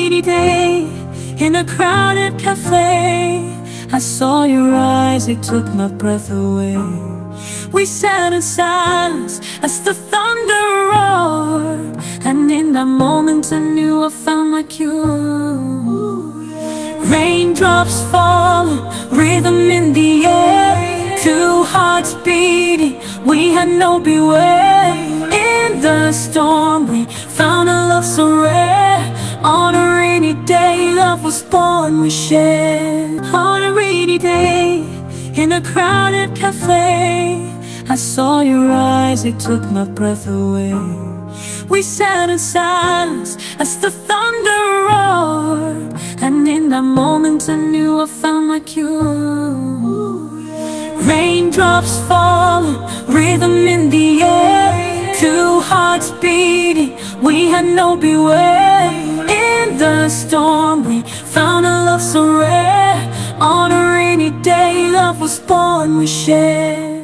rainy day, in a crowded cafe, I saw your eyes, it took my breath away. We sat in silence as the thunder roared, and in that moment I knew I found my cure. Raindrops falling, rhythm in the air, two hearts beating, we had no beware. In the storm we found a love so rare. On a rainy day, love was born, we shared. On a rainy day, in a crowded cafe, I saw your eyes, it took my breath away. We sat in silence as the thunder roared, and in that moment I knew I found my cure. Raindrops falling, rhythm in the air, two hearts beating, we had no beware. In the storm we found a love so rare. On a rainy day, love was born, we shared.